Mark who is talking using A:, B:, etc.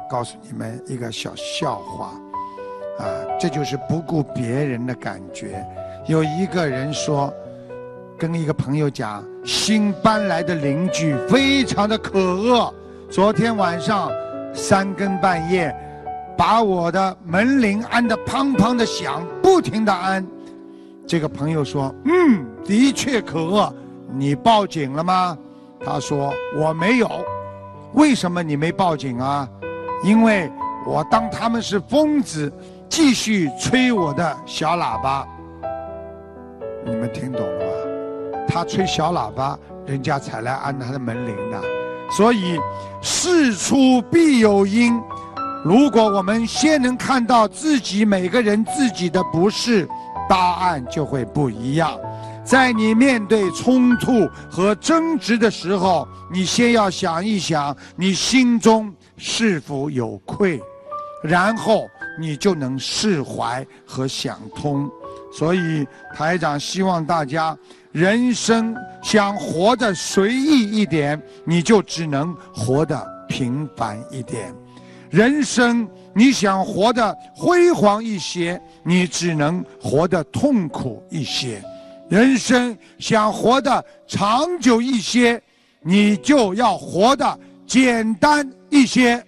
A: 告诉你们一个小笑话，这就是不顾别人的感觉。有一个人说，跟一个朋友讲，新搬来的邻居非常的可恶，昨天晚上3更半夜把我的门铃按得砰砰的响，不停的按。这个朋友说，的确可恶，你报警了吗？他说，我没有。为什么你没报警啊？因为我当他们是疯子，继续吹我的小喇叭。你们听懂了吗？他吹小喇叭，人家才来按他的门铃的。所以事出必有因，如果我们先能看到自己每个人自己的不是，答案就会不一样。在你面对冲突和争执的时候，你先要想一想你心中是否有愧，然后你就能释怀和想通。所以台长希望大家人生想活得随意一点，你就只能活得平凡一点；人生你想活得辉煌一些，你只能活得痛苦一些；人生想活得长久一些，你就要活得简单一些。